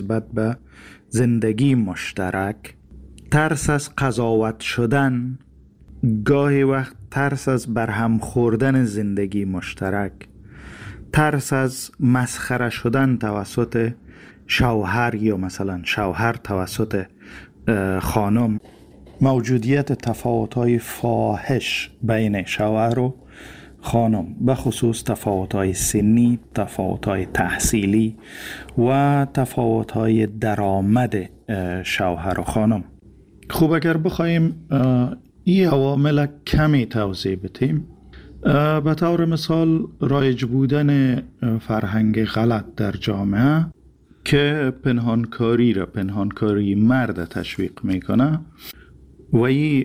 نسبت به زندگی مشترک، ترس از قضاوت شدن، گاهی وقت ترس از برهم خوردن زندگی مشترک، ترس از مسخره شدن توسط شوهر یا مثلا شوهر توسط خانم، موجودیت تفاوت‌های فاحش بین شوهر و خانم، به خصوص تفاوت‌های سنی، تفاوت‌های تحصیلی و تفاوت‌های درآمد شوهر و خانم. خوب اگر بخوایم این عوامل کمی توضیح بدیم، به طور مثال رایج بودن فرهنگ غلط در جامعه که پنهانکاری مرد تشویق میکنه و این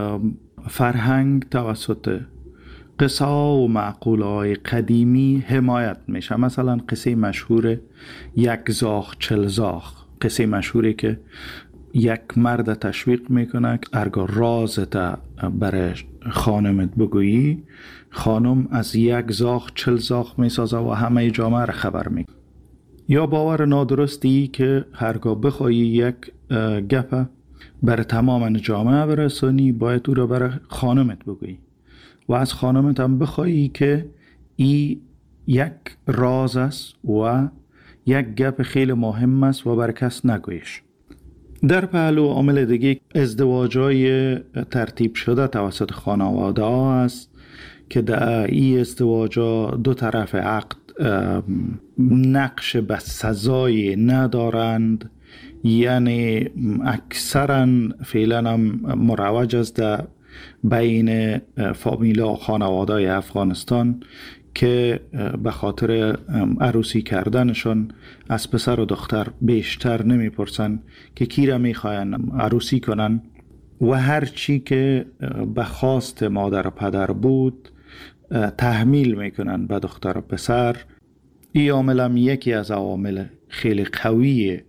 فرهنگ توسط قصه و معقوله های قدیمی حمایت میشه. مثلا قصه مشهور یک زاغ چل زاغ، قصه مشهوری که یک مرد تشویق میکنه ارگا رازت برای خانمت بگویی، خانم از یک زاغ چل زاغ میسازه و همه جامعه را خبر میکنه. یا باور نادرستی که هرگاه بخوایی یک گپ بر تمام جامعه برسانی، باید او را برای خانمت بگویی و از خانمت هم بخوایی که این یک راز است و یک گپ خیلی مهم است و بر کس نگویش. در پهلو عامل دیگه ازدواجای ترتیب شده توسط خانواده ها است که در این ازدواجا دو طرف عقد نقش به سزای ندارند، یعنی اکثرا فعلا هم مروج است در بین فامیلا و خانواده های افغانستان که به خاطر عروسی کردنشان از پسر و دختر بیشتر نمیپرسن که کی را میخواین عروسی کنن و هر چی که به خواست مادر و پدر بود تحمیل میکنن به دختر و پسر. این عامل هم یکی از عوامل خیلی قوی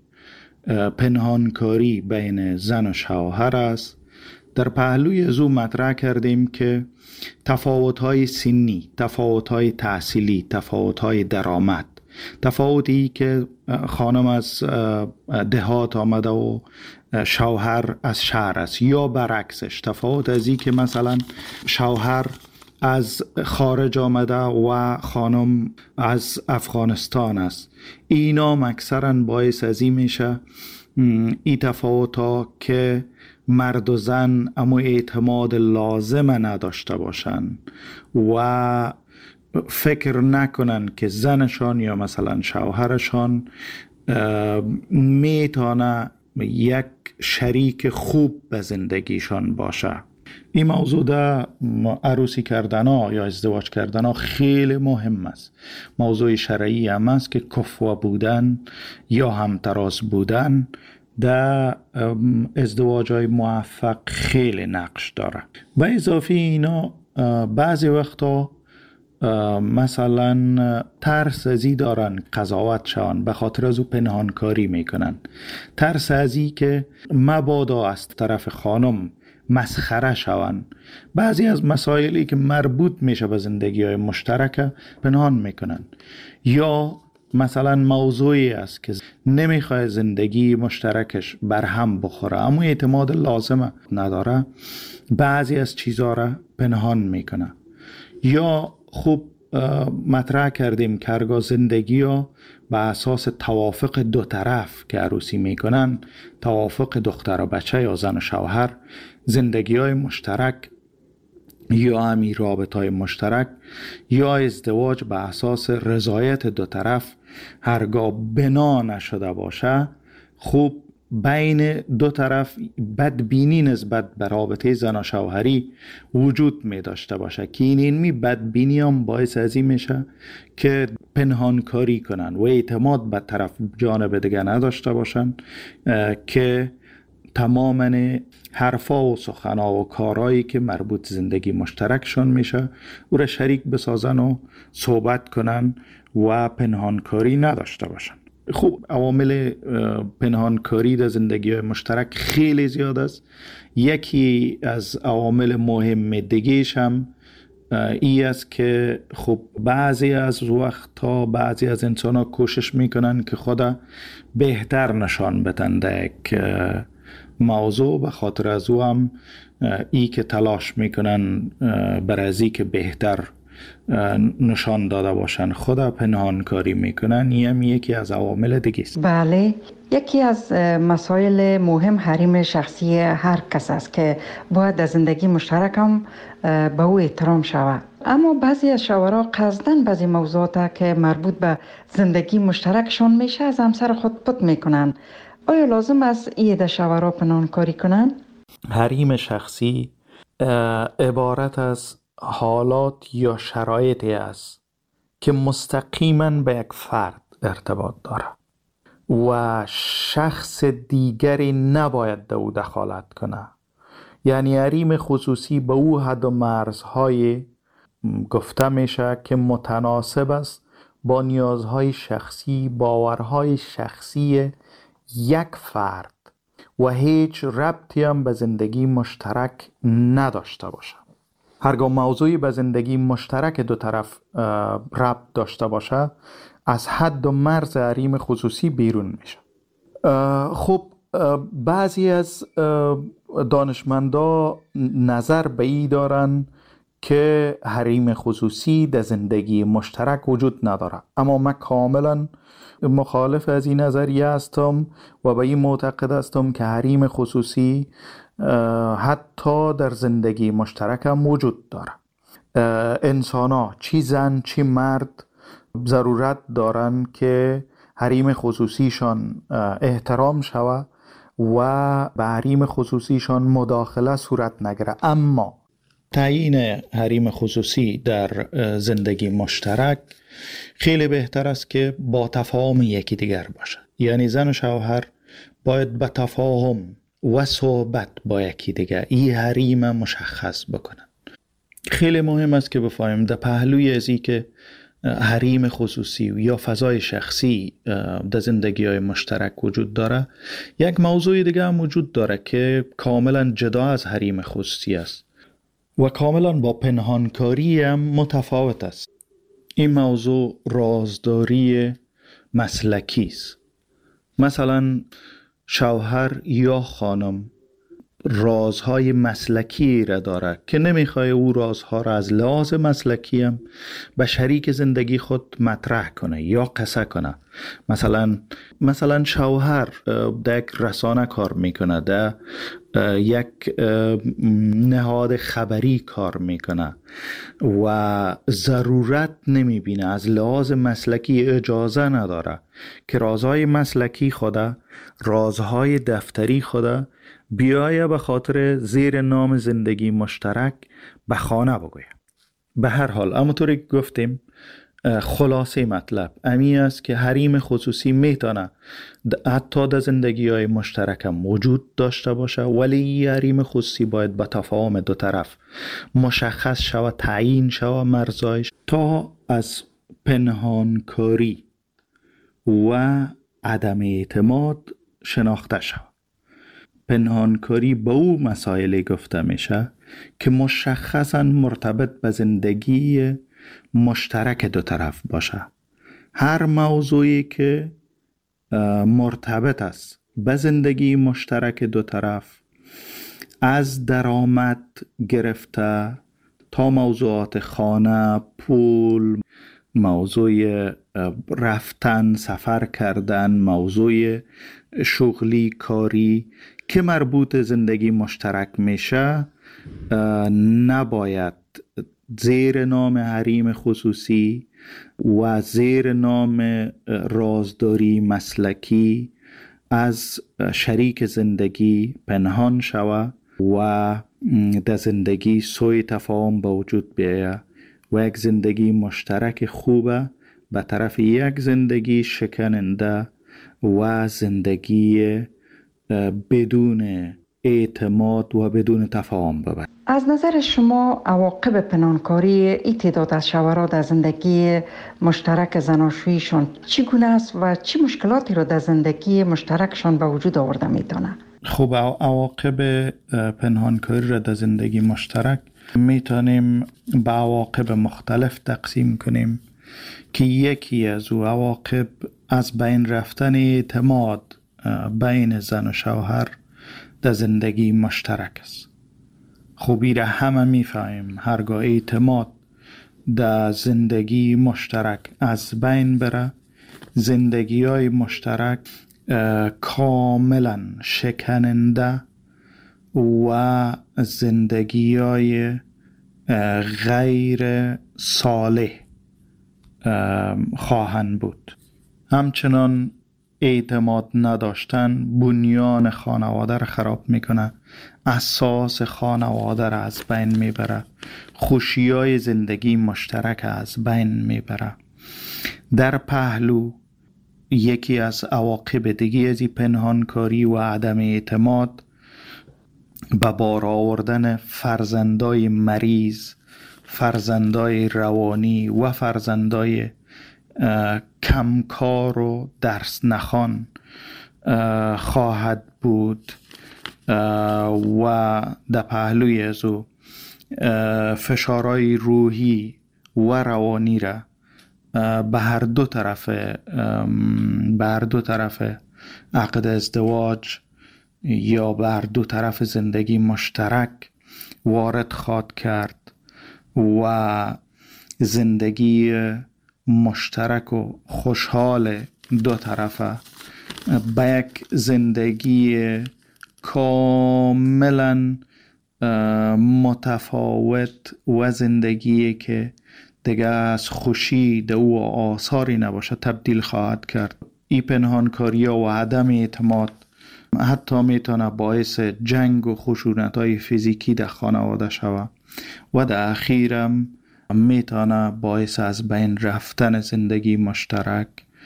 پنهانکاری بین زن و شوهر است. در پهلوی زو مطرح کردیم که تفاوت‌های سنی، تفاوت‌های تحصیلی، تفاوت‌های درآمد، تفاوتی که خانم از دهات آمده و شوهر از شهر است یا برعکسش، تفاوت از این که مثلا شوهر از خارج آمده و خانم از افغانستان است، اینا اکثرا باعث از این میشه این تفاوت‌ها که مرد و زن اما اعتماد لازم نداشته باشن و فکر نکنن که زنشان یا مثلا شوهرشان میتونه یک شریک خوب به زندگیشان باشه. این موضوع در عروسی کردن ها یا ازدواج کردن ها خیلی مهم است. موضوع شرعی هم است که کفو بودن یا همتراز بودن در ازدواج های موفق خیلی نقش داره. و اضافی اینا بعضی وقتا مثلا ترس ازی دارن قضاوت شون، به خاطر از او پنهانکاری میکنن. ترس ازی که مبادا از طرف خانم مسخره شون، بعضی از مسائلی که مربوط میشه به زندگی های مشترک پنهان میکنن. یا مثلا موضوعی است که نمیخواد زندگی مشترکش برهم بخوره اما اعتماد لازم نداره، بعضی از چیزها را پنهان میکنه. یا خوب مطرح کردیم که هرگاه زندگی ها به اساس توافق دو طرف که عروسی میکنن، توافق دختر و بچه یا زن و شوهر، زندگی های مشترک یا همی رابط های مشترک یا ازدواج به اساس رضایت دو طرف هرگاه بنا نشده باشه، خوب بین دو طرف بدبینی نسبت به رابطه زن و شوهری وجود می داشته باشه که این بدبینی هم باعث از این میشه که پنهانکاری کنن و اعتماد به طرف جانب دیگه نداشته باشن که تماما حرفا و سخنا و کارهایی که مربوط زندگی مشترکشون میشه او را شریک بسازن و صحبت کنن و پنهانکاری نداشته باشن. خوب عوامل پنهانکاری در زندگی مشترک خیلی زیاد است. یکی از عوامل مهم دیگه‌اش هم ای است که خب بعضی از وقتها بعضی از انسان ها کوشش میکنن که خدا بهتر نشان بدن در یک موضوع، به خاطر از او هم ای که تلاش میکنن بر ازی که بهتر نشان داده باشن خدا پنهانکاری میکنن. این هم یکی از عوامل دیگه است. بله، یکی از مسائل مهم حریم شخصی هر کس است که باید در زندگی مشترک هم به او احترام شود. اما بعضی از شوهرها قصداً بعضی موضوعات که مربوط به زندگی مشترکشون میشه از همسر خود پت میکنن. آیا لازم است ایده شوهرها پنهانکاری کنن؟ حریم شخصی عبارت از حالات یا شرایطی است که مستقیما به یک فرد ارتباط داره و شخص دیگری نباید در او دخالت کنه. یعنی حریم خصوصی به او حد و مرزهای گفته میشه که متناسب است با نیازهای شخصی، باورهای شخصی یک فرد و هیچ ربطی هم به زندگی مشترک نداشته باشه. هرگاه موضوعی به زندگی مشترک دو طرف ربط داشته باشه از حد و مرز حریم خصوصی بیرون میشه. خب بعضی از دانشمندا نظر به این دارن که حریم خصوصی در زندگی مشترک وجود نداره، اما من کاملا مخالف از این نظریه هستم و به این معتقد هستم که حریم خصوصی حتی در زندگی مشترک هم وجود داره. انسان ها چی زن چی مرد ضرورت دارن که حریم خصوصیشان احترام شود و به حریم خصوصیشان مداخله صورت نگیره. اما تعیین حریم خصوصی در زندگی مشترک خیلی بهتر است که با تفاهم یکی دیگر باشه. یعنی زن و شوهر باید با تفاهم و صحبت با یکی دیگر این حریم مشخص بکنن. خیلی مهم است که بفهمیم در پهلوی ازی که حریم خصوصی یا فضای شخصی در زندگی های مشترک وجود داره، یک موضوع دیگه هم وجود داره که کاملا جدا از حریم خصوصی است و کاملا با پنهانکاری هم متفاوت است. این موضوع رازداری مسلکی است. مثلا شوهر یا خانم رازهای مسلکی را داره که نمیخواه او رازها را از لحاظ مسلکی هم به شریک زندگی خود مطرح کنه یا قصه کنه. مثلا شوهر در یک رسانه کار میکنه، در یک نهاد خبری کار میکنه و ضرورت نمیبینه، از لحاظ مسلکی اجازه نداره که رازهای مسلکی خدا، رازهای دفتری خدا بیایه به خاطر زیر نام زندگی مشترک به خانه بگویه. به هر حال همونطوری که گفتیم خلاصه مطلب امی است که حریم خصوصی میتونه حتی در زندگی های مشترک هم وجود داشته باشه، ولی حریم خصوصی باید به تفاهم دو طرف مشخص شود، تعیین شود مرزایش تا از پنهانکاری و عدم اعتماد شناخته شود. پنهانکاری به او مسائلی گفته میشه که مشخصاً مرتبط به زندگی مشترک دو طرف باشه. هر موضوعی که مرتبط است به زندگی مشترک دو طرف، از درآمد گرفته تا موضوعات خانه، پول، موضوع رفتن، سفر کردن، موضوع شغلی، کاری که مربوط زندگی مشترک میشه، نباید زیر نام حریم خصوصی و زیر نام رازداری مسلکی از شریک زندگی پنهان شود و در زندگی سوء تفاهم به وجود بیاید و یک زندگی مشترک خوبه به طرف یک زندگی شکننده و زندگی بدون اعتماد و بدون تفاهم ببرد. از نظر شما عواقب پنهانکاری این تعداد از شوهرها در زندگی مشترک زناشوییشان چگونه است و چه مشکلاتی را در زندگی مشترکشان به وجود آورده میتونه؟ خب عواقب پنهانکاری را در زندگی مشترک میتونیم به عواقب مختلف تقسیم کنیم که یکی از او عواقب از بین رفتن اعتماد بین زن و شوهر در زندگی مشترک است. خوبی را همه میفهمیم هرگاه اعتماد در زندگی مشترک از بین بره، زندگی های مشترک کاملا شکننده و زندگی های غیر صالح خواهند بود. همچنان اعتماد نداشتن بنیان خانواده را خراب میکنه، اساس خانواده را از بین میبره، خوشیای زندگی مشترک از بین میبره. در پهلو یکی از عواقب دیگه از پنهانکاری و عدم اعتماد به بار آوردن فرزندای مریض، فرزندای روانی و فرزندای کمکار و درس نخوان خواهد بود و در پهلوی از او فشارهای روحی و روانی را به هر دو طرف عقد ازدواج یا به هر دو طرف زندگی مشترک وارد خواهد کرد و زندگی مشترک و خوشحال دو طرفه به یک زندگی کاملا متفاوت و زندگی که دیگه از خوشی ده او آثاری نباشه تبدیل خواهد کرد. این پنهانکاری و عدم اعتماد حتی میتونه باعث جنگ و خشونت‌های فیزیکی در خانواده شوه و در اخیرم میتونه باعث از بین رفتن زندگی مشترک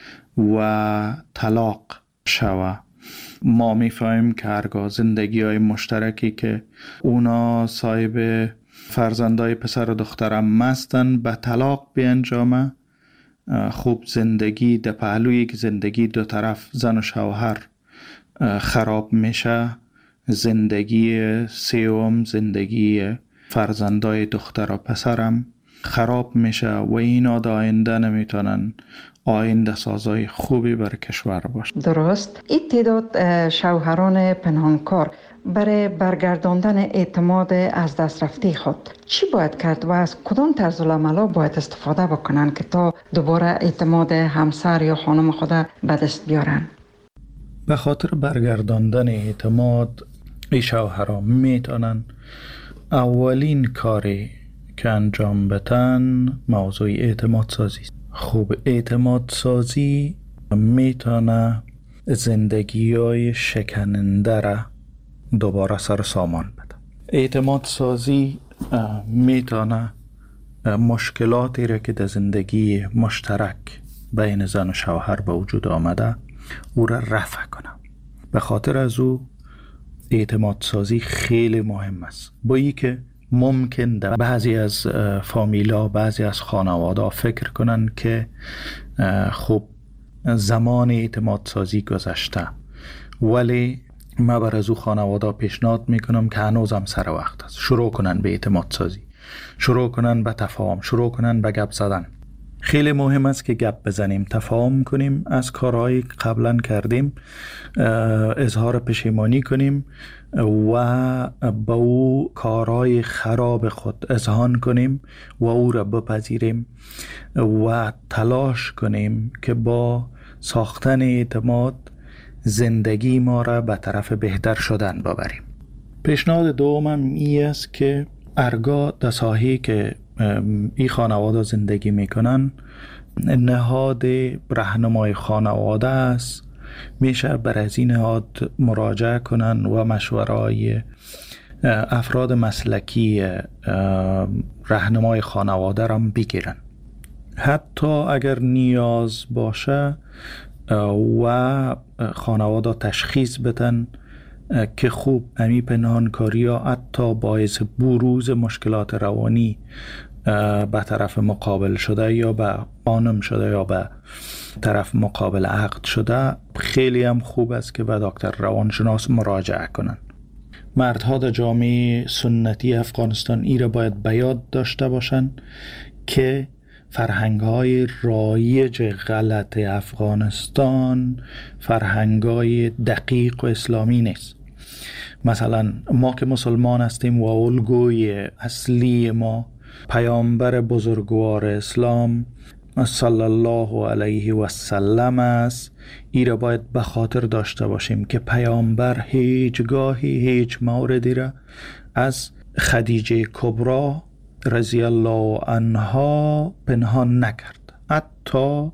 و طلاق شوه. ما میفهمیم که هرگاه زندگی های مشترکی که اونا صاحب فرزندای پسر و دخترم مستن به طلاق بیانجامه، خوب زندگی در پهلوی که زندگی دو طرف زن و شوهر خراب میشه، زندگی سوم زندگی فرزندای دختر و پسرم خراب میشه و اینا در آینده نمیتونن آینده سازای خوبی برای کشور باشه. درست. این تعداد شوهران پنهانکار برای برگرداندن اعتماد از دست رفته خود چی باید کرد و از کدام طرز العمل باید استفاده بکنن که تا دوباره اعتماد همسر یا خانم خود به دست بیارن؟ به خاطر برگرداندن اعتماد این شوهران میتونن اولین کاری که انجام بدن موضوع اعتماد سازی. خوب اعتماد سازی میتونه زندگی‌های شکننده را دوباره سر سامان بده. اعتماد سازی میتونه مشکلاتی را که در زندگی مشترک بین زن و شوهر به وجود آمده او را رفع کنه. به خاطر از او اعتماد سازی خیلی مهم است. با ای که ممکن در بعضی از فامیلا، بعضی از خانواده فکر کنن که خب زمان اعتماد سازی گذشته، ولی من بر از او خانواده پیشنهاد میکنم که هنوزم سر وقت است. شروع کنن به اعتماد سازی، شروع کنن به تفاهم، شروع کنن به گپ زدن. خیلی مهم است که گپ بزنیم، تفاهم کنیم، از کارهایی که قبلا کردیم اظهار پشیمانی کنیم و با او کارهای خراب خود اذعان کنیم و او را بپذیریم و تلاش کنیم که با ساختن اعتماد زندگی ما را به طرف بهتر شدن ببریم. پیشنهاد دومم این است که هرگاه در ساحه‌ای که این خانواده زندگی میکنن نهاد راهنمای خانواده است، میشه بر از این نهاد مراجعه کنن و مشوره‌های افراد مسلکی راهنمای خانواده را بگیرن. حتی اگر نیاز باشه و خانواده تشخیص بدن که خوب امی پنهانکاری ها حتی باعث بروز مشکلات روانی به طرف مقابل شده یا به خانم شده یا به طرف مقابل عقد شده، خیلی هم خوب است که به دکتر روانشناس مراجعه کنن. مردها در جامعه سنتی افغانستان ای را باید به یاد داشته باشند که فرهنگ‌های رایج غلط افغانستان فرهنگ‌های دقیق و اسلامی نیست. مثلا ما که مسلمان هستیم و الگوی اصلی ما پیامبر بزرگوار اسلام صلی الله علیه و سلم است. ای را باید به خاطر داشته باشیم که پیامبر هیچ موردی را از خدیجه کبرا رضی الله عنها پنهان نکرد. حتی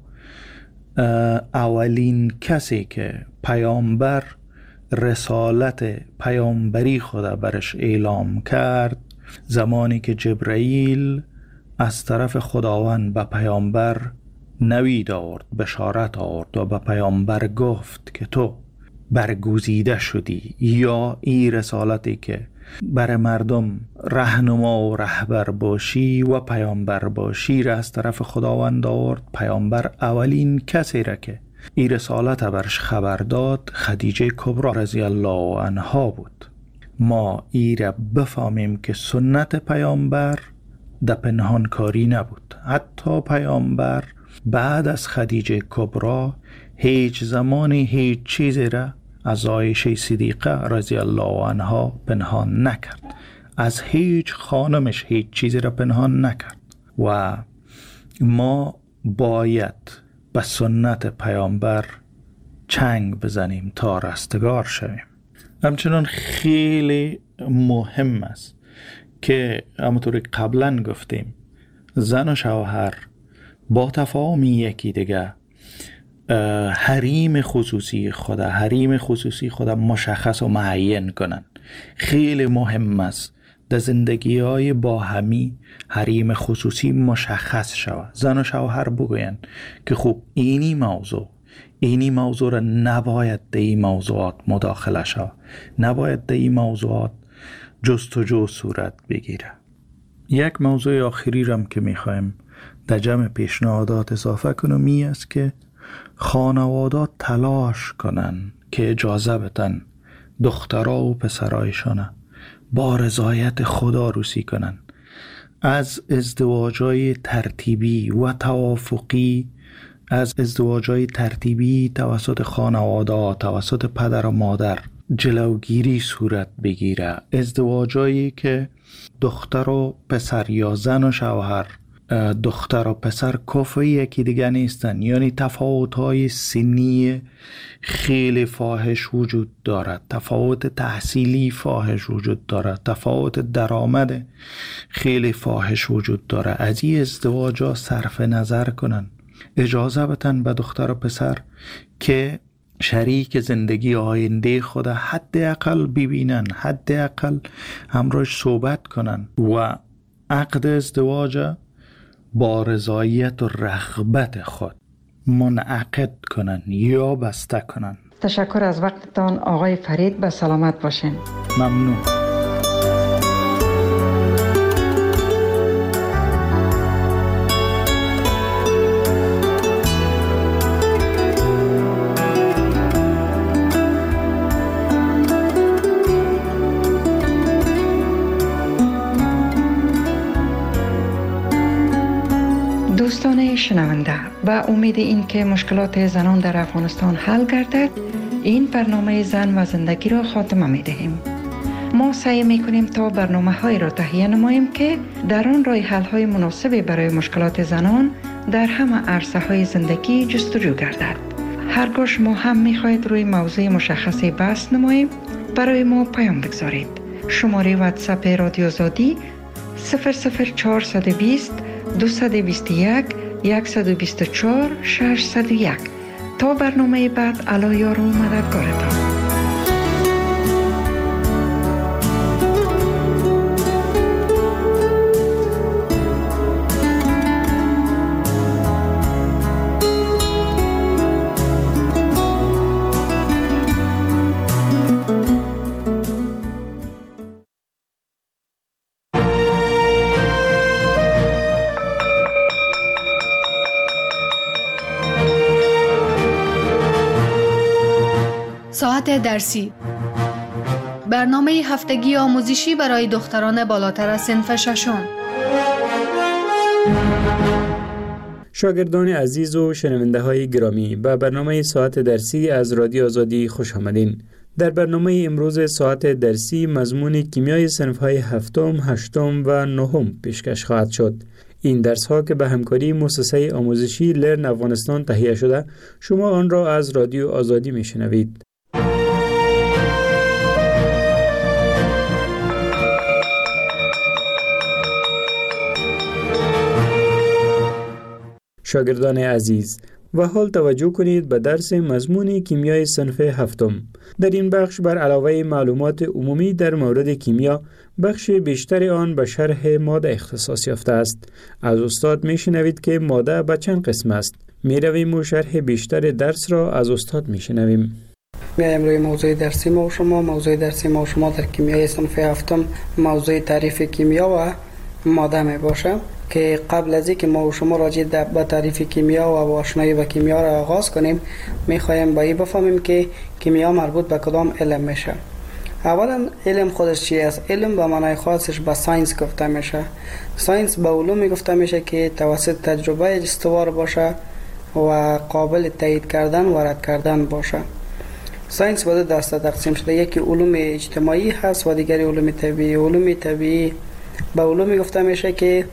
اولین کسی که پیامبر رسالت پیامبری خود برش اعلام کرد، زمانی که جبرئیل از طرف خداوند به پیامبر نوید آورد، بشارت آورد و به پیامبر گفت که تو برگزیده شدی، یا این رسالتی که بر مردم رهنما و رهبر باشی و پیامبر باشی را از طرف خداوند آورد. پیامبر اولین کسی را که این رسالت برش خبر داد خدیجه کبرا رضی الله عنها بود. ما ای را بفهمیم که سنت پیامبر در پنهان کاری نبود. حتی پیامبر بعد از خدیجه کبرا هیچ زمانی هیچ چیزی را از عایشه صدیقه رضی الله عنها پنهان نکرد. از هیچ خانمش هیچ چیزی را پنهان نکرد و ما باید به سنت پیامبر چنگ بزنیم تا رستگار شویم. همچنان خیلی مهم است که همونطور که قبلا گفتیم زن و شوهر با تفاهم یکی دیگه حریم خصوصی خود مشخص و معین کنن. خیلی مهم است در زندگی های با همی حریم خصوصی مشخص شود. زن و شوهر بگوین که خوب اینی موضوع را نباید در این موضوعات مداخله شود، نباید در این موضوعات جستجو صورت بگیره. یک موضوع آخری رم که میخوایم در جمع پیشنهادات اضافه کنم این است که خانوادات تلاش کنن که اجازه بدن دخترها و پسرایشان با رضایت خدا روسی کنن. از ازدواجای ترتیبی و توافقی، از ازدواجای ترتیبی توسط خانواده، توسط پدر و مادر جلوگیری صورت بگیره. ازدواجایی که دختر و پسر یا زن و شوهر، دختر و پسر کفی یکی دیگه نیستن، یعنی تفاوت‌های سنی خیلی فاحش وجود دارد، تفاوت تحصیلی فاحش وجود دارد، تفاوت درآمد خیلی فاحش وجود دارد. از این ازدواجا صرف نظر کنن، اجازه بدن به دختر و پسر که شریک زندگی آینده خود حداقل ببینن، حداقل همراهش صحبت کنن و عقد ازدواج با رضایت و رغبت خود منعقد کنن یا بسته کنن. تشکر از وقتتان آقای فرید، به سلامت باشین. ممنون. دوستان شنونده، به امید این که مشکلات زنان در افغانستان حل گردد، این برنامه زن و زندگی را خاتمه می دهیم. ما سعی می کنیم تا برنامه های را تهیه نماییم که در آن راه حل های مناسبی برای مشکلات زنان در همه عرصه های زندگی جستجو گردد. هرگاه شما هم می خواهید روی موضوع مشخصی بحث نماییم، برای ما پیام بگذارید. شماره واتساپ رادیو آزادی 00420 221 124 601. تا برنامه بعد، علا یار و مددگارتان. ساعت درسی برنامه هفتگی آموزشی برای دختران بالاتر از صنف ششم. شاگردان عزیز و شنونده های گرامی، به برنامه ساعت درسی از رادیو آزادی خوش آمدین. در برنامه امروز ساعت درسی مضمون کیمیای صنف های هفتم، هشتم و نهم پیشکش خواهد شد. این درس ها که به همکاری مؤسسه آموزشی لرن افغانستان تهیه شده، شما آن را از رادیو آزادی میشنوید. شاگردان عزیز، و حال توجه کنید به درس مضمون کیمیای صنف هفتم. در این بخش بر علاوه معلومات عمومی در مورد کیمیا، بخش بیشتر آن به شرح ماده اختصاص یافته است. از استاد میشنوید که ماده به چند قسم است. میرویم و شرح بیشتر درس را از استاد میشنویم. میایم روی موضوع درسی ما و شما. موضوع درسی ما و شما در کیمیای صنف هفتم موضوع تعریف کیمیا و ماده می باشه که قبل از اینکه ما و شما راجع به تعریف کیمیا و آشنایی با کیمیا را آغاز کنیم، میخوایم با این بفهمیم که کیمیا مربوط به کدام علم میشه. اولا علم خودش چی است؟ علم به معنای خاصش به ساینس گفته میشه. ساینس به علومی گفته میشه که توسط تجربه استوار باشه و قابل تایید کردن و رد کردن باشه. ساینس به دو دسته تقسیم شده، یکی علوم اجتماعی هست و دیگری علوم طبیعی. علوم طبیعی به علومی گفته میشه که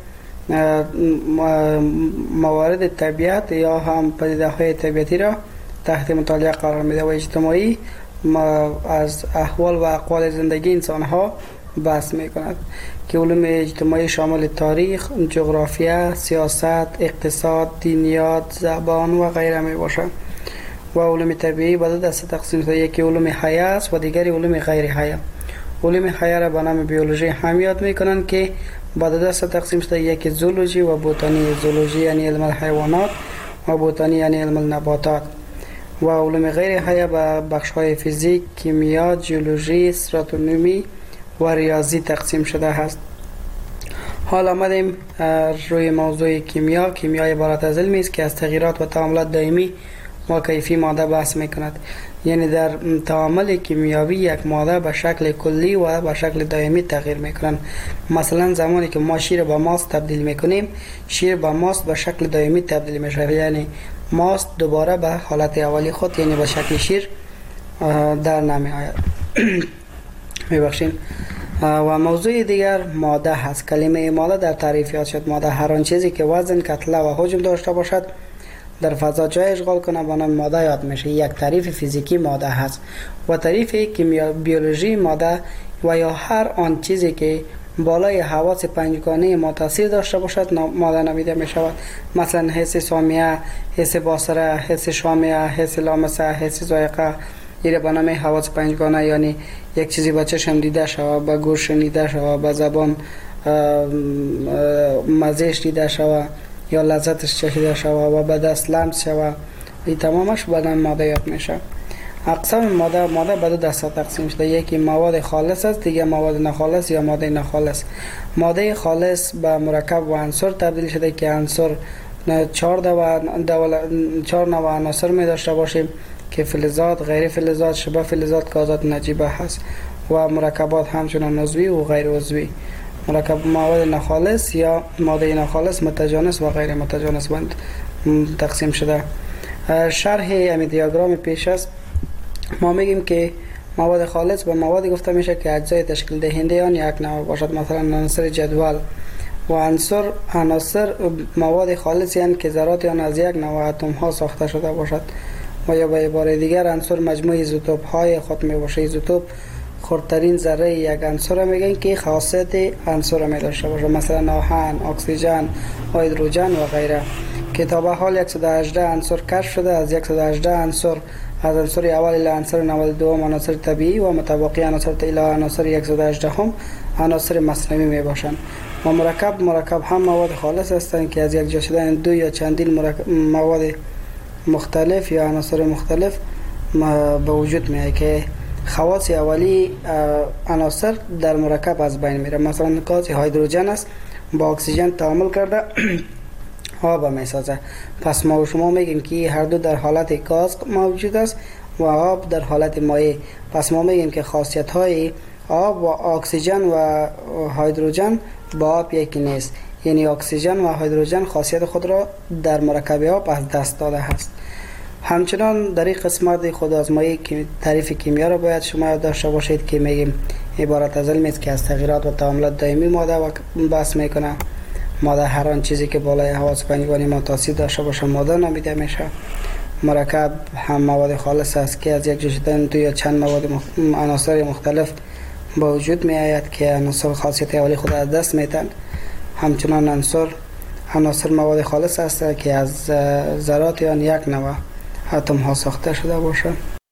موارد طبیعت یا هم پدیده های طبیعتی را تحت مطالعه قرار میده، و اجتماعی از احوال و اقوال زندگی انسان ها بحث میکند که علوم اجتماعی شامل تاریخ، جغرافیا، سیاست، اقتصاد، دینیات، زبان و غیره می باشه. و علوم طبیعی به دو دسته تقسیم شده، یکی علوم حیه است و دیگری علوم غیر حیه. علوم حیه را به نام بیولوژی هم یاد میکنند که به دو دسته تقسیم شده، یکی زولوژی و بوتانی. زولوژی یعنی علم الحیوانات و بوتانی یعنی علم النباتات. و علوم غیر حیه به بخش های فیزیک، کیمیا، جیولوژی، استراتونومی و ریاضی تقسیم شده است. حال آمدیم روی موضوع کیمیا. کیمیا عبارت از علمی است که از تغییرات و تعاملات دائمی و کیفی ماده بحث میکند. یعنی در تعامل کیمیاوی یک ماده به شکل کلی و به شکل دائمی تغییر میکنند. مثلا زمانی که ما شیر به ماست تبدیل میکنیم، شیر به ماست به شکل دائمی تبدیل میشه، یعنی ماست دوباره به حالت اولی خود یعنی به شکل شیر در نمی آید. میبخشیم. و موضوع دیگر ماده هست. کلمه ماده در تعریف یاد شد. ماده هر آن چیزی که وزن، کتله و حجم داشته باشد در فضا جای اشغال کنه به نام ماده یاد میشه. یک تعریف فیزیکی ماده هست. و تعریف کیمیا بیولوژی ماده و یا هر آن چیزی که بالای حواس پنجگانه ما تاثیر داشته باشد ماده نامیده می شود. مثلا حس سامیه، حس باصره، حس شامعه، حس لامسه، حس ذائقه، این به نام حواس پنجگانه، یعنی یک چیزی با چشم دیده شود، با گوش شنیده شود، با زبان مزهش دیده شود یا لذتش چشیده شود و به دست لمس شود، این تمامش به نام ماده یاد میشه. اقسام ماده به دو دسته تقسیم شده، یکی مواد خالص است، دیگه مواد ناخالص یا ماده ناخالص. ماده خالص به مرکب و عنصر تبدیل شده که عنصر 4 نوع عناصر می داشته باشیم که فلزات، غیر فلزات، شبه فلزات، گازات نجیبه هست و مرکبات همچنان عضوی و غیر عضوی. مرکب مواد ناخالص یا ماده ناخالص متجانس و غیر متجانس بند تقسیم شده. شرح امی دیاگرام پیش است. ما میگیم که مواد خالص به موادی گفته میشه که اجزای تشکیل دهنده آن یک نوع باشد، مثلا عناصر جدول. و عناصر مواد خالصی هستند که ذرات آن از یک نوع اتم ها ساخته شده باشد. و یا به عباره دیگر عنصر مجموعه ایزوتوپ های خود می باشه. ایزوتوپ خردترین ذره یک عنصر میگن که خاصیت عنصر می داشته باشه، مثلا آهن، اکسیژن، هیدروژن و غیره. که تا به حال 118 عنصر کشف شده. از 118 عنصر از عنصر اول الی عنصر 92 عناصر طبیعی و متبقی عناصر الی عناصر 118 هم عناصر مصنوعی می باشند. و مرکب هم مواد خالص هستند که از یک جا شدن دو یا چندین مواد مختلف یا عناصر مختلف به وجود میاد که خواص اولی عناصر در مرکب از بین میره. مثلا گاز هیدروژن است، با اکسیژن تعامل کرده آب میسازه. پس ما و شما میگیم که هر دو در حالت گاز موجود است و آب در حالت مایع. پس ما میگیم که خاصیت های آب و اکسیژن و هیدروژن با آب یکی نیست، یعنی اکسیژن و هیدروژن خاصیت خود را در مرکب آب از دست داده است. همچنان در این قسمت خود آزمایی که تعریف کیمیا را باید شما داشته باشید که میگیم عبارت از علمی است که از تغییرات و تعاملات دائمی ماده بحث میکنه. ماده هر آن چیزی که بالای حواس پنجگانه ما تاثیر داشته باشه ماده نامیده میشه. مرکب هم مواد خالص است که از یک جوشیدن دو یا چند عناصر مختلف با وجود می آید که عناصر خاصیت اولی خود از دست میتن. همچنان عناصر مواد خالص است که از ذرات یا یک نوع اتم ها ساخته شده باشه.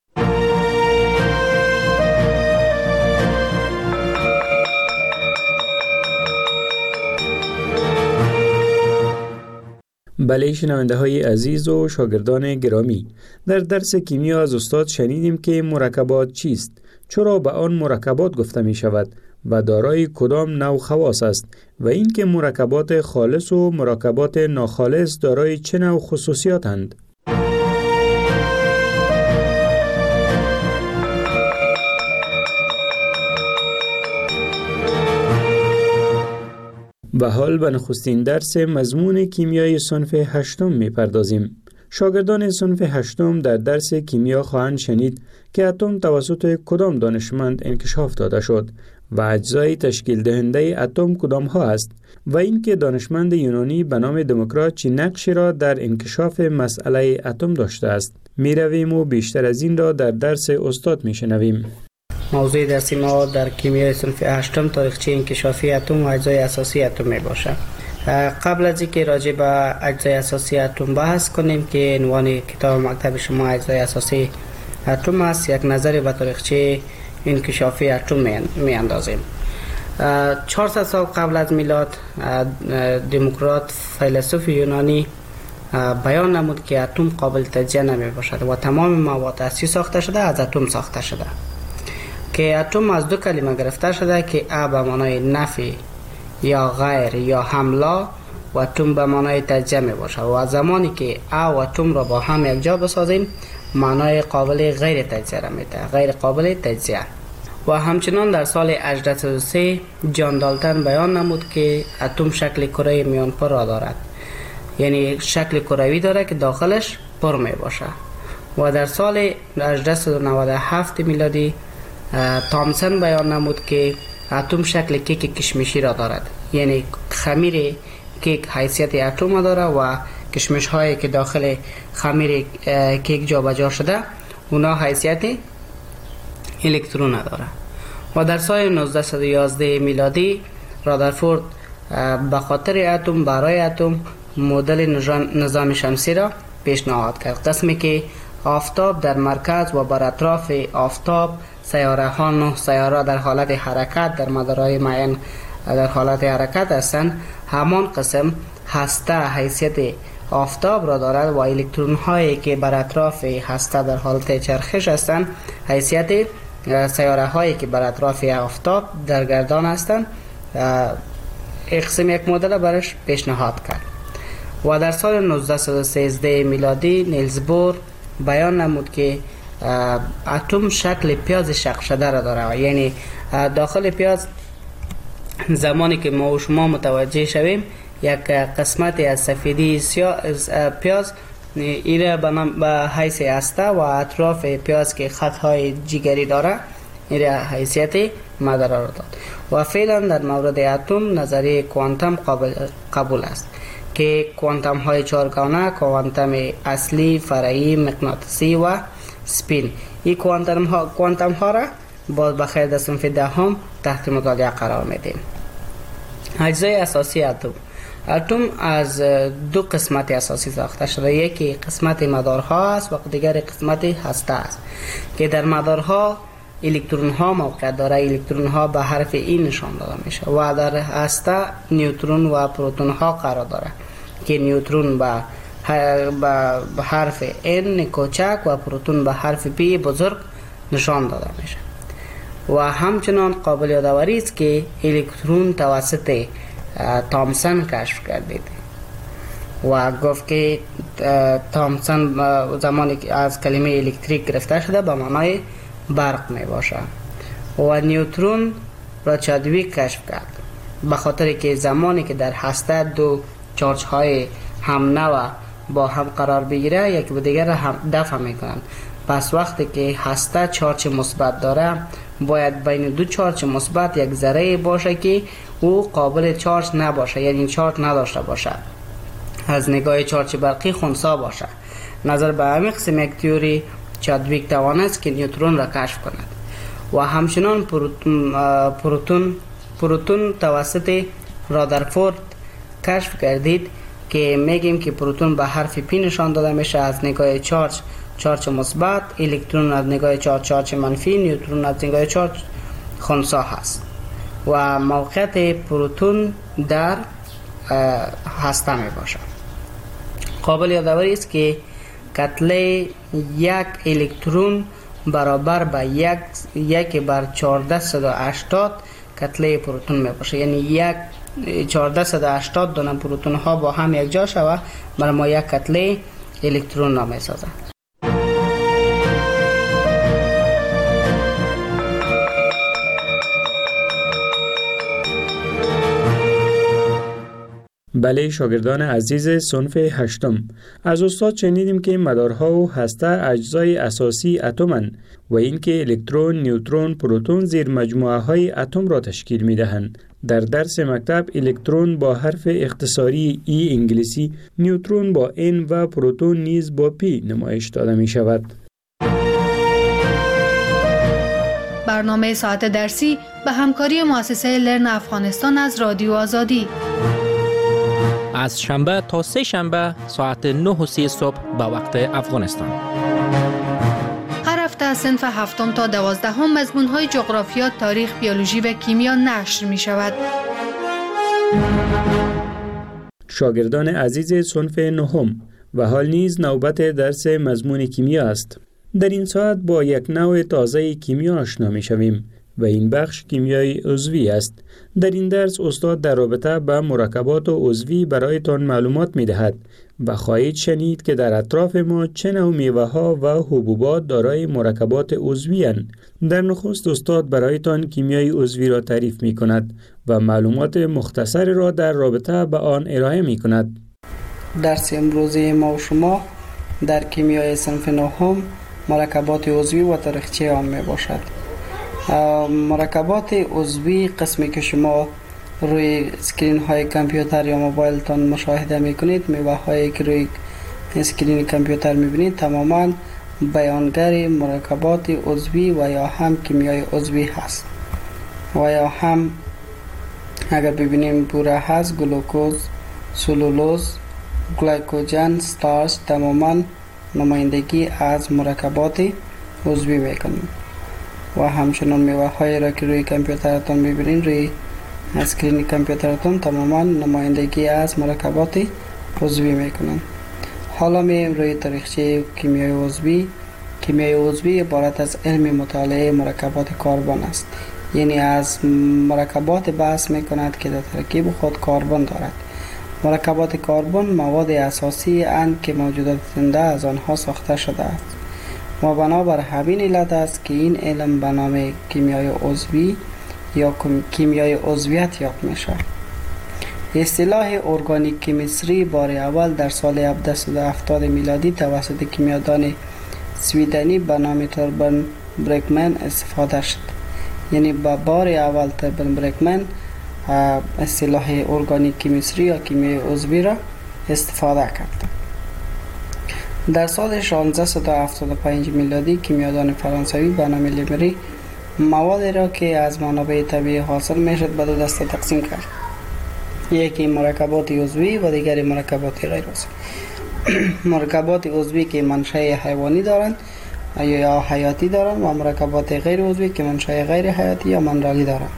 بله شنونده های عزیز و شاگردان گرامی، در درس کیمیا از استاد شنیدیم که مرکبات چیست، چرا به آن مرکبات گفته می شود و دارای کدام نوع خواص است و اینکه مرکبات خالص و مرکبات ناخالص دارای چه نوع خصوصیاتند. و حال به نخستین درس مضمون کیمیای صنف هشتم می پردازیم. شاگردان صنف هشتم در درس کیمیا خواهند شنید که اتم توسط کدام دانشمند انکشاف داده شد و اجزای تشکیل دهنده اتم کدام ها است و اینکه دانشمند یونانی به نام دموکریت چه نقشی را در انکشاف مسئله اتم داشته است. می رویم و بیشتر از این را در درس استاد می شنویم. موضوع درسی ما در کیمیای صنف هشتم تاریخچه انکشافی اتم و اجزای اساسی اتم می باشد. قبل از اینکه راجع به اجزای اساسی اتم بحث کنیم که عنوان کتاب مکتب شما اجزای اساسی اتم است، یک نظری به تاریخچه انکشافی اتم می اندازیم. 400 سال قبل از میلاد دموکریت فیلسوف یونانی بیان نمود که اتم قابل تجزیه نمی باشد و تمام مواد اصلی ساخته شده از اتم ساخته شده، که اتم از دو کلمه گرفته شده که ا به معنای نفی یا غیر یا حمله و اتم به معنای تجزیه می باشد و زمانی که ا و اتم را با هم یک جا بسازیم معنای قابل غیر تجزیه را میده، غیر قابل تجزیه. و همچنان در سال 1803 جان دالتن بیان نمود که اتم شکل کره میانپر را دارد، یعنی شکل کروی داره که داخلش پر می باشه. و در سال 1897 میلادی تامسون بیان نمود که اتم شکل کیک کشمشی را دارد، یعنی خمیر کیک حیثیت اتم داره و کشمش هایی که داخل خمیر کیک جابجا شده اونا حیثیت الکترون داره. و در سال 1911 میلادی رادرفورد به خاطر اتم برای اتم مدل نظام شمسی را پیشنهاد کرد، قسمی که آفتاب در مرکز و بر اطراف آفتاب سیاره ها 9 سیاره در حالت حرکت در مدارهای معین در حالت حرکت هستند. همان قسم هسته حیثیت آفتاب را دارد و الکترون هایی که بر اطراف هسته در حالت چرخش هستند حیثیت سیاره هایی که بر اطراف آفتاب در گردان هستند. یک مدل برش پیشنهاد کرد. و در سال 1913 میلادی نیلز بور بیان نمود که اتم شکل پیاز شق شده را داره، یعنی داخل پیاز زمانی که ما و شما متوجه شویم یک قسمت از سفیدی پیاز ایره به حیث هسته و اطراف پیاز که خطهای جگری داره ایره حیثیت مدار را داد. و فعلا در مورد اتم نظریه کوانتم قبول است که کوانتم های چهارگانه، کوانتم اصلی، فرعی، مغناطیسی و سپین، این کوانتم ها را باز بخیر در صنف دهم تحت مطالعه قرار میدیم. اجزای اساسی اتم از دو قسمت اساسی ساخته شده، یکی قسمت مدارها است و دیگر قسمت هسته است که در مدارها الکترون ها موقعیت داره، الکترون ها به حرف ای نشان داده میشه و در هسته نیوترون و پروتون ها قرار داره که نیوترون به حرف N کوچک و پروتون به حرف P بزرگ نشان داده میشه. و همچنان قابل یادآوری است که الکترون توسط تامسون کشف گردید و گفت که تامسون زمانی که از کلمه الکتریک گرفته شده به معنای برق می باشه. و نیوترون را چادویک کشف کرد به خاطر که زمانی که در هسته دو چارج های هم نوع با هم قرار بگیره یک به دیگر هم دفع میکنند. پس وقتی که هسته چارج مثبت داره باید بین دو چارج مثبت یک ذره باشه که او قابل چارج نباشه، یعنی چارج نداشته باشه، از نگاه چارج برقی خنثی باشه. نظر به همین قسم یک تئوری چادویک توانست که نیوترون را کشف کند. و همچنان پروتون توسط رادرفورد کشف گردید که میگیم که پروتون به حرف پی نشان داده میشه از نگاه چارج مثبت، الکترون از نگاه چارج منفی، نیوترون از نگاه چارج خنثی هست. و موقعیت پروتون در هسته می باشه. قابل یادآوری است که کتله یک الکترون برابر به 1/1480 کتله پروتون می باشه، یعنی 1480 دانه پروتون ها با هم یک جا شوه برای ما یک کتله الکترون نام سازه. بله شاگردان عزیز صنف هشتم، از استاد شنیدیم که مدارها و هسته اجزای اساسی اتم‌اند و اینکه الکترون، نیوترون، پروتون زیر مجموعه های اتم را تشکیل می دهند. در درس مکتب الکترون با حرف اختصاری ای انگلیسی، نیوترون با N و پروتون نیز با P نمایش داده می شود. برنامه ساعت درسی به همکاری مؤسسه لرن افغانستان از رادیو آزادی. از شنبه تا سه شنبه ساعت 9:30 صبح به وقت افغانستان. هر هفته از صنف هفتم تا 12 مضمون‌های جغرافیا، تاریخ، بیولوژی و کیمیا نشر می شود. شاگردان عزیز صنف نهم و حال نیز نوبت درس مضمون کیمیا است. در این ساعت با یک نوع تازه کیمیا آشنا می شویم و این بخش کیمیای عضوی است. در این درس استاد در رابطه با مرکبات عضوی برایتان معلومات می دهد و خواهید شنید که در اطراف ما چه نوع میوه ها و حبوبات دارای مرکبات عضوی اند. در نخست استاد برایتان کیمیای عضوی را تعریف می کند و معلومات مختصر را در رابطه با آن ارائه می کند. درس امروزی ما و شما در کیمیای صنف نهم مرکبات عضوی و تاریخچه آن می باشد. مرکبات عضوی قسمی که شما روی اسکرین های کامپیوتر یا موبایل تان مشاهده میکنید، میوه هایی که روی اسکرین کامپیوتر میبینید تماما بیانگر مرکبات عضوی و یا هم کیمیای عضوی هست. و یا هم اگر ببینیم بوره هست، گلوکوز، سلولوز، گلیکوژن، ستارچ تماما نمایندگی از مرکبات عضوی میکنیم. و همچنان میوه هایی را که روی کامپیوترتان میبینید، روی اسکرین کامپیوترتان تماما نمایندگی از مرکبات عضوی میکنند. حالا میایم روی تاریخچه کیمیای عضوی. کیمیای عضوی عبارت از علم مطالعه مرکبات کربن است، یعنی از مرکبات بحث میکند که در ترکیب خود کربن دارد. مرکبات کربن مواد اساسی اند که موجودات زنده از آنها ساخته شده است و بنابر همین علت است که این علم به نام کیمیای عضوی یا کیمیای عضویت یاد میشه. اصطلاح ارگانیک کیمیستری بار اول در سال 1770 میلادی توسط کیمیادان سویدنی به نام توربن برکمن استفاده شد. یعنی به بار اول توربن برکمن اصطلاح ارگانیک کیمیستری یا کیمیای عضوی را استفاده کرد. در سال 1675 میلادی کیمیادان فرانسوی به نام لیمری موادی را که از منابع طبیعی حاصل میشد به دو دسته تقسیم کرد. یکی مرکبات عضوی و دیگری مرکبات غیر عضوی. مرکبات عضوی که منشأ حیوانی دارند یا حیاتی دارند و مرکبات غیر عضوی که منشأ غیر حیاتی یا منرالی دارند.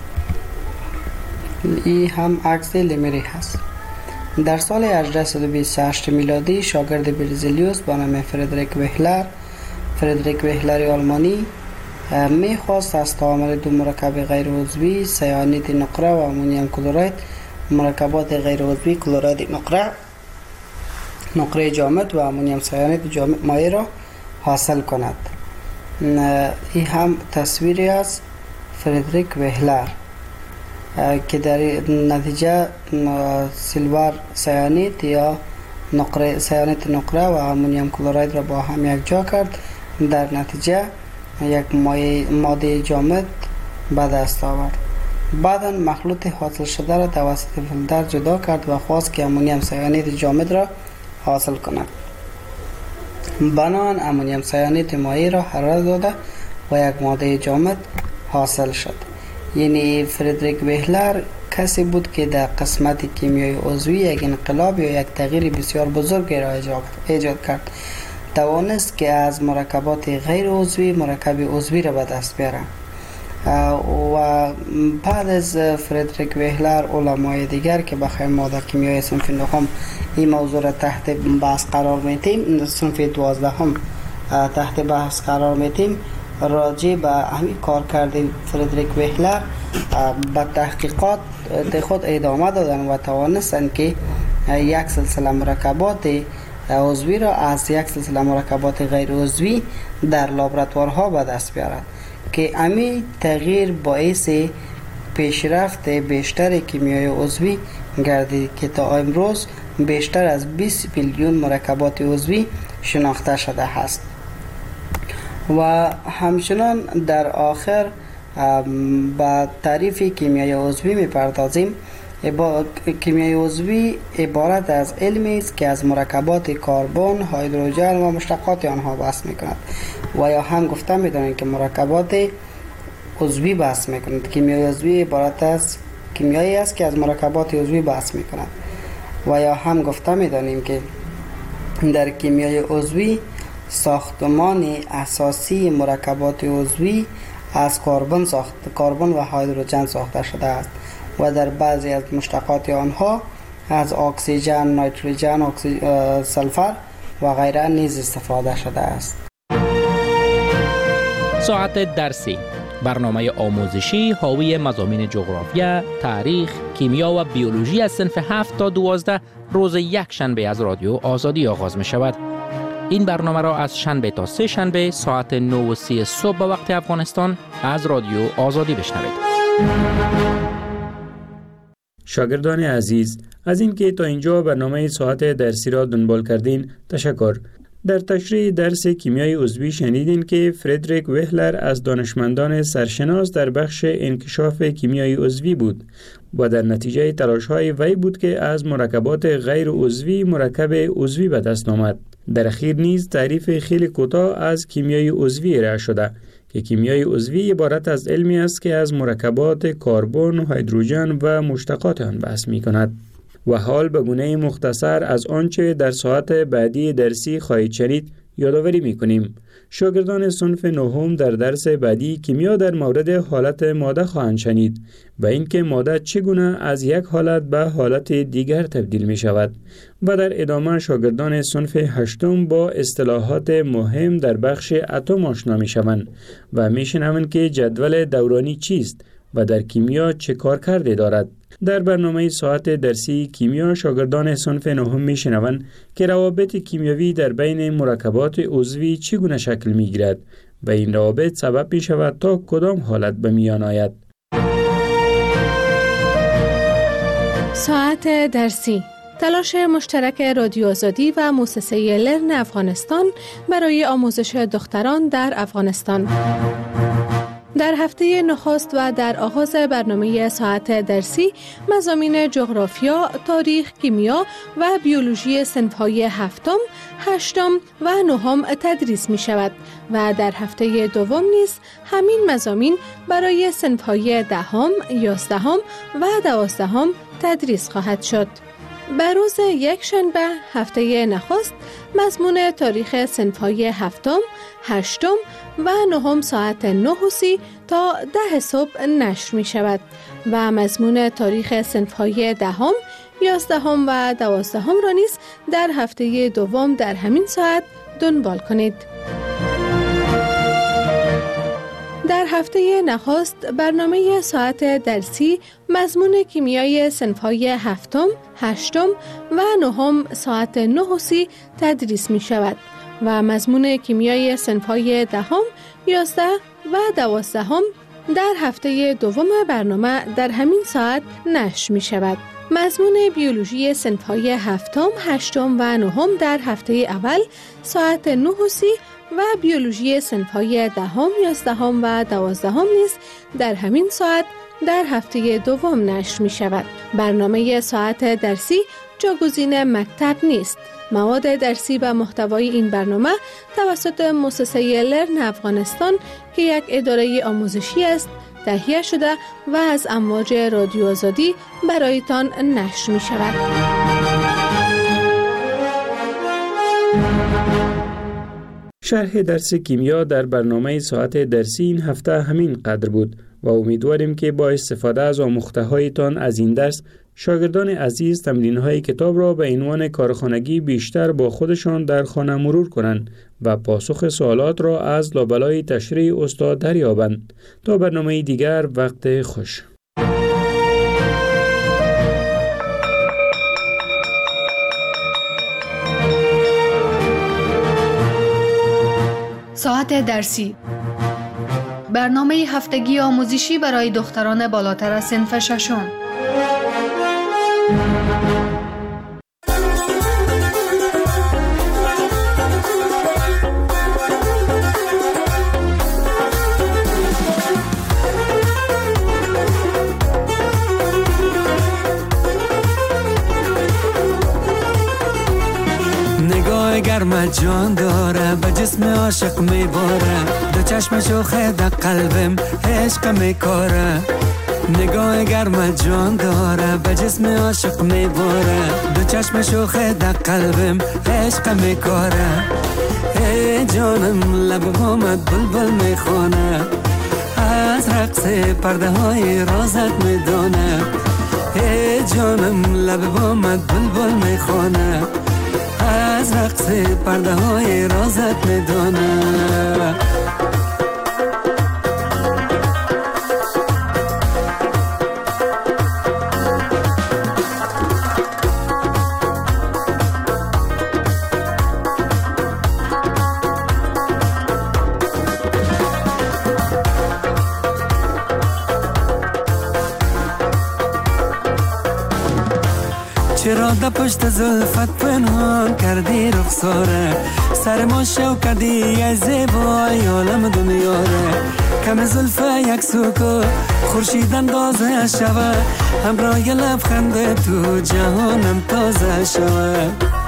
این هم عکس لیمری هست. در سال 1828 میلادی شاگرد برزیلیوس به نام فردریک وهلر آلمانی میخواست از تعامل دو مرکب غیر عضوی سیانید نقره و امونیم کلورید مرکبات غیر عضوی کلورید نقره نقره جامد و امونیم سیانید مایع را حاصل کند. این هم تصویری از فردریک وهلر که در نتیجه سیلور سیانید یا سیانید نقره و امونیم کلراید را با هم یک جا کرد، در نتیجه یک ماده جامد به دست آورد. بعدا مخلوط حاصل شده را توسط فیلتر جدا کرد و خواست که امونیم سیانید جامد را حاصل کند. بنابراین امونیم سیانید مایع را حرارت داده و یک ماده جامد حاصل شد. یعنی فردریک وهلر کسی بود که در قسمت کیمیای عضوی یک انقلاب یا یک تغییر بسیار بزرگی را ایجاد کرد. توانست که از مرکبات غیر عضوی مرکب عضوی را به دست بیاره. و بعد از فردریک وهلر علمای دیگر که بخیر ما در کیمیای صنف نهم این موضوع را تحت بحث قرار میتیم، صنف 12 هم تحت بحث قرار میتیم، راجع به همین کار کرده فردریک وهلر به تحقیقات خود ادامه دادن و توانستن که یک سلسله مرکبات عضوی را از یک سلسله مرکبات غیر عضوی در لابراتوارها به دست بیارد که امی تغییر باعث پیشرفت بیشتر کیمیای عضوی گردید که تا امروز بیشتر از 20 میلیون مرکبات عضوی شناخته شده است. و همچنان در آخر با تعریف کیمیای عضوی میپردازیم. کیمیای عضوی عبارت از علمی است که از مرکبات کربن، هیدروژن و مشتقات آنها بحث میکند و یا هم گفته میدانیم که مرکبات عضوی بحث میکند. کیمیای عضوی عبارت از کیمیایی است که از مرکبات عضوی بحث میکند و یا هم گفته میدانیم که در کیمیای عضوی ساختمان اساسی مرکبات عضوی از کربن و هیدروژن ساخته شده است و در بعضی از مشتقات آنها از اکسیژن، نیتروژن، سلفر و غیره نیز استفاده شده است. ساعت درسی، برنامه آموزشی حاوی مضامین جغرافیا، تاریخ، کیمیا و بیولوژی از صنف 7 تا 12 روز یک شنبه از رادیو آزادی آغاز می شود. این برنامه را از شنبه تا سه شنبه ساعت 9:30 صبح به وقت افغانستان از رادیو آزادی بشنوید. شاگردان عزیز، از اینکه تا اینجا برنامه ساعت درسی را دنبال کردین تشکر. در تشریح درس کیمیای عضوی شنیدین که فردریک وهلر از دانشمندان سرشناس در بخش انکشاف کیمیای عضوی بود و در نتیجه تلاش‌های وی بود که از مرکبات غیر عضوی مرکب عضوی به دست آمد. در اخیر نیز تعریف خیلی کوتاه از کیمیای عضوی ارائه شده که کیمیای عضوی عبارت از علمی است که از مرکبات کربن، هیدروژن و مشتقات آن بحث می‌کند. و حال به گونه مختصر از آنچه در ساعت بعدی درسی خواهید شنید یادآوری می‌کنیم. شاگردان صنف نهم در درس بعدی کیمیا در مورد حالت ماده خواهند شنید و اینکه ماده چگونه از یک حالت به حالت دیگر تبدیل می شود و در ادامه شاگردان صنف هشتم با اصطلاحات مهم در بخش اتم آشنا می شوند و می شنوند که جدول دورانی چیست و در کیمیا چه کارکردی دارد. در برنامه ساعت درسی کیمیا شاگردان صنف نهم میشنوند که روابط کیمیایی در بین مرکبات عضوی چگونه شکل میگیرد و این روابط سبب می شود تا کدام حالت به میان آید. ساعت درسی، تلاش مشترک رادیو آزادی و مؤسسه لرن افغانستان برای آموزش دختران در افغانستان. در هفته نخست و در آغاز برنامه ساعت درسی مضامین جغرافیا، تاریخ، کیمیا و بیولوژی صنف‌های هفتم، هشتم و نهم تدریس می شود و در هفته دوم نیز همین مضامین برای صنف‌های دهم، یازدهم و دوازدهم تدریس خواهد شد. بر روز یک شنبه هفته نخست مضمون تاریخ صنف‌های هفتم، هشتم و نهم ساعت 9:30 تا 10 صبح نشر می شود و مضمون تاریخ صنف‌های دهم، یازدهم و دوازدهم را نیز در هفته دوم در همین ساعت دنبال کنید. در هفته نخست برنامه ساعت درسی مضمون کیمیای صنف‌های هفتم، هشتم و نهم ساعت 9:30 تدریس می شود و مضمون کیمیای صنف‌های دهم، 11 و 12 در هفته دوم برنامه در همین ساعت نشر می شود. مضمون بیولوژی صنف‌های هفتم، هشتم و نهم در هفته اول ساعت 9:30 و بیولوژی صنف‌های دهم، 11 و 12 نیز در همین ساعت در هفته دوم نشر می شود. برنامه ساعت درسی جاگزین مکتب نیست. مواد درسی و محتوای این برنامه توسط مؤسسه لرن افغانستان که یک اداره آموزشی است تهیه شده و از امواج رادیو آزادی برایتان نشر می شود. شرح درس کیمیا در برنامه ساعت درسی این هفته همین قدر بود و امیدواریم که با استفاده از آموخته هایتان از این درس شاگردان عزیز تمرین‌های کتاب را به عنوان کارخانگی بیشتر با خودشان در خانه مرور کنند و پاسخ سوالات را از لابلای تشریح استاد دریابند. تا برنامه دیگر، وقت خوش. ساعت درسی، برنامه هفتگی آموزشی برای دختران بالاتر از صنف ششم. نگاه گرم جان داره، به جسم عاشق میباره، دو چشمشو خیده قلبم عشق میکاره. نگاه گرم جان داره، به جسم عاشق میباره، دو چشمشو خیده قلبم عشق میکاره. ای جانم لب بامت بلبل میخونه، از رقص پرده های رازت میدونه. ای جانم لب بامت بلبل میخونه، از رقص پرده های رازت میدونه. چرا در پشت زلفت پنهان کردی رخساره، سر ما شو کردی ای زیبای عالم دنیاره. کم زلفه یک سوکو خورشید اندازه شوه، همراه لبخند تو جهانم تازه شوه.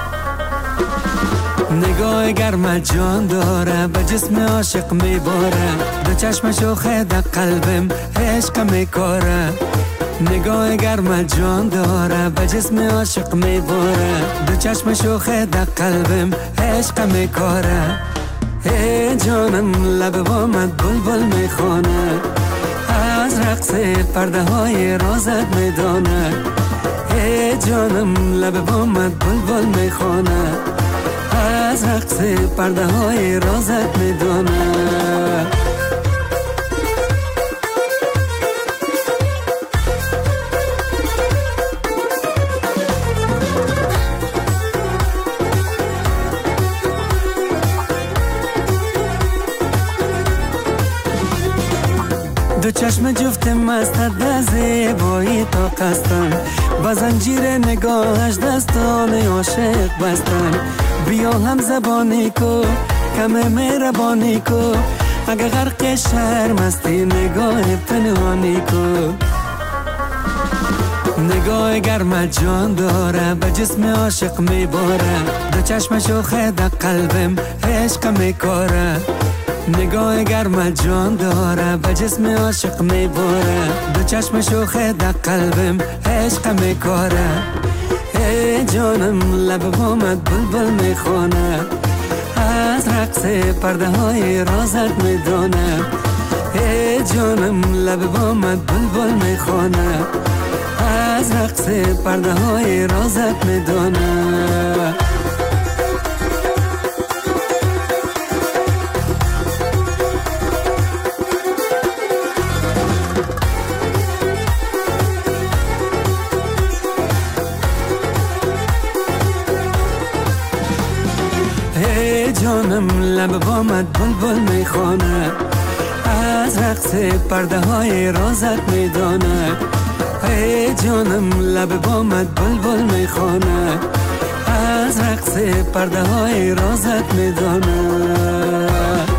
نگاه گرم جان داره، به جسم عاشق میباره، دو چشمشو خیده قلبم عشق میکاره. نگاه گرم جان داره، به جسم عاشق میباره، دو چشمشو خیده قلبم عشق میکاره. ای جانم لب بامت بلبل میخونه، از رقص پرده های رازت میدونه. ای جانم لب بامت بلبل میخونه، از رقص پرده های رازت میدونه. دو چشم جفت مستت به زیبایی تا قستن، با زنجیر نگاهش دستان عاشق بستن. بیا هم زبانی کو کم مهربانی کو، اگه غرق شرم هستی نگاه پنهانی کو. نگاه گرم جان داره، به جسم عاشق میباره، دو چشمشو خیده قلبم عشق میکاره. نگاه گرم جان داره، به جسم عاشق میباره، دو چشمشو خیده قلبم عشق میکاره. ای جانم لب بامت بلبل میخونه، از رقص پرده های رازت میدونه. ای جانم لب بامت بلبل میخونه، از رقص پرده های رازت میدونه. لب بامت بلبل میخواند، از رقص پرده های رازت میداند. ای جانم لب بامت بلبل میخواند، از رقص پرده های رازت میداند.